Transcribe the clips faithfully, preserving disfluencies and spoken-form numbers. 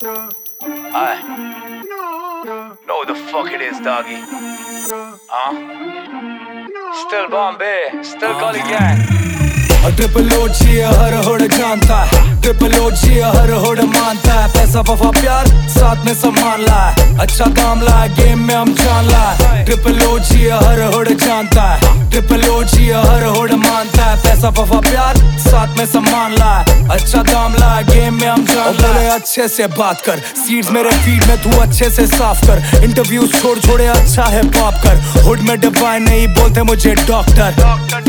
I know the fuck it is, doggy. Huh? Still Bombay, still Gully Gang. Triple O G होड़ जानता है, triple O G होड़ मानता है। पैसा वफा प्यार साथ में सम्मान ला है, अच्छा काम ला है, गेम में हम जान ला है। ट्रिपल ओजी हर होड़ जानता है, ट्रिपल ओजी हर होड़ मानता है। पैसा वफा प्यार साथ में सम्मान ला है, अच्छा दाम ला है, गेम में हम जान ला है। अच्छे से बात कर, सीड्स मेरे फीड में तू अच्छे से साफ कर। इंटरव्यूज छोड़ छोड़े अच्छा है पॉप कर। हुड में डिवाइन नहीं बोलते मुझे डॉक्टर।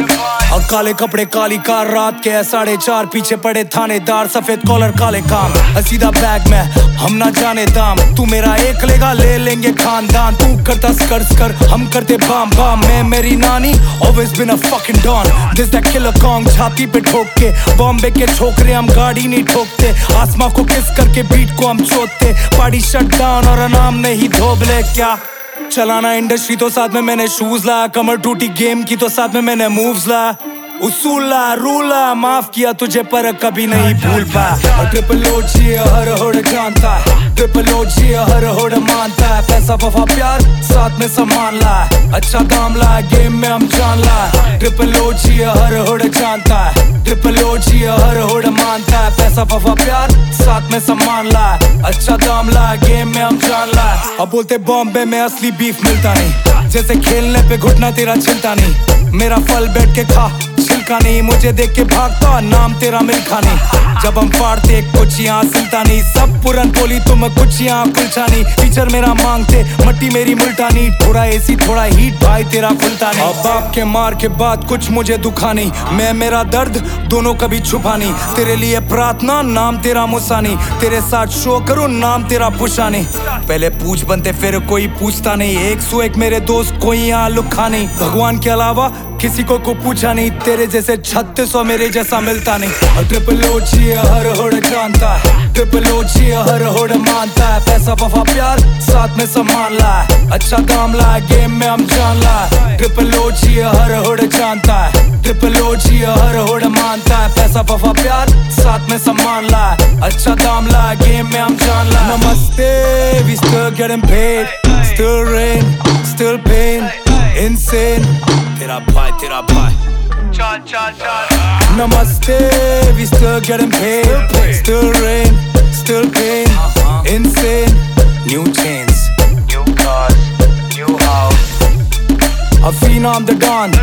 और काले कपड़े काली कार, रात के साढ़े चार, पीछे पड़े थानेदार, सफेद कॉलर काले काम। सीधा बैग में हम ना जाने दाम, तू मेरा एक लेगा ले लेंगे खानदान। तू करता स्कर्ट्स कर, हम करते बाम बाम। मैं मेरी नानी always been a fucking don, this that killer kong। छाती पे ठोक के बॉम्बे के छोकरे हम गाड़ी नहीं ठोकते। आसमां को किस करके बीट को हम चोते। पार्टी शट डाउन और नाम नहीं धोबले। क्या चलाना इंडस्ट्री तो साथ में मैंने शूज ला, कमर टूटी गेम की तो साथ में मैंने मूव्स ला। उसूला रूला माफ किया तुझे पर कभी नहीं भूल पाया। ट्रिपल ओजी हर होड़ जानता है, ट्रिपल ओजी हर होड़ मानता है। पैसा वफा प्यार साथ में सम्मान ला है, अच्छा दाम ला है, गेम में हम जान ला है। ट्रिपल ओजी हर होड़ जानता है, ट्रिपल ओजी हर होड़ मानता है। पैसा वफा प्यार साथ में सम्मान ला है, अच्छा दाम ला है, गेम में हम जान ला है। अब बोलते बॉम्बे में असली बीफ मिलता नहीं, जैसे खेलने पे घुटना तेरा चिंता नहीं। मेरा फल बैठ के खा छिलका नहीं, मुझे देख के भागता नाम तेरा मिल्खा नहीं। जब हम फाड़ते कुछ यहाँ सिलता नहीं, सब पुरन बोली तुम कुछ यहाँ कुलचा नहीं। टीचर मेरा मांगते मट्टी मेरी मुल्टानी, थोड़ा एसी थोड़ा हीट भाई तेरा खुलता नहीं। अब बाप के मार के बाद कुछ मुझे दुखा नहीं, मैं मेरा दर्द दोनों कभी छुपा नहीं। तेरे लिए प्रार्थना नाम तेरा मुसा नहीं, तेरे साथ शो करूँ नाम तेरा पुशा नहीं। पहले पूछ बनते फिर कोई पूछता नहीं, एक सौ एक मेरे दोस्त कोई यहाँ लुखा नहीं। भगवान के अलावा किसी को को पूछा नहीं, तेरे जैसे छत्तीस सौ मेरे जैसा मिलता नहीं। ट्रिपल ओजी हर होड़ जानता है, ट्रिपल ओजी हर होड़ मानता है। पैसा वफा प्यार साथ में सम्मान ला है, अच्छा दाम ला है, गेम में हम जान ला है। ट्रिपल ओजी हर होड़ जानता है, ट्रिपल ओजी हर होड़ मानता है। पैसा वफा प्यार साथ में सम्मान ला है, अच्छा दाम ला है, गेम में हम जान ला है। नमस्ते, we still getting paid, still rain, still pain, insane। तेरा भाई तेरा भाई Chal, chal, chal. Namaste, we still getting paid, still rain, still pain, insane. New chains, New cars, new house. a phenom the Don.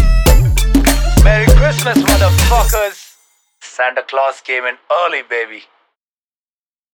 Merry Christmas, motherfuckers. Santa Claus came in early, baby.